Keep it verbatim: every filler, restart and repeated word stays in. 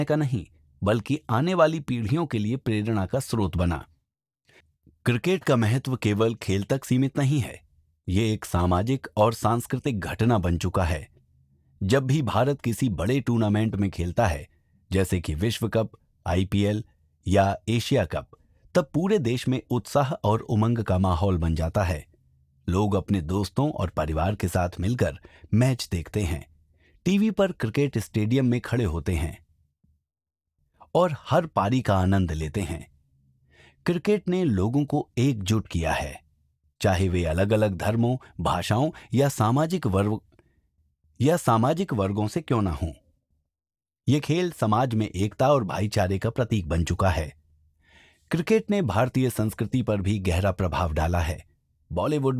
का नहीं, बल्कि आने वाली पीढ़ियों के लिए प्रेरणा का स्रोत बना। क्रिकेट का महत्व केवल खेल तक सीमित नहीं है, ये एक सामाजिक और सांस्कृतिक घटना बन चुका है। जब भी भारत किसी बड़े टूर्नामेंट में खेलता है, जैसे कि विश्व कप, आई पी एल या एशिया कप, तब पूरे देश में उत्साह और उमंग का माहौल बन जाता है। लोग अपने दोस्तों और परिवार के साथ मिलकर मैच देखते हैं, टीवी पर क्रिकेट स्टेडियम में खड़े होते हैं और हर पारी का आनंद लेते हैं। क्रिकेट ने लोगों को एकजुट किया है, चाहे वे अलग अलग धर्मों, भाषाओं या सामाजिक वर्ग या सामाजिक वर्गों से क्यों ना हों। यह खेल समाज में एकता और भाईचारे का प्रतीक बन चुका है। क्रिकेट ने भारतीय संस्कृति पर भी गहरा प्रभाव डाला है। बॉलीवुड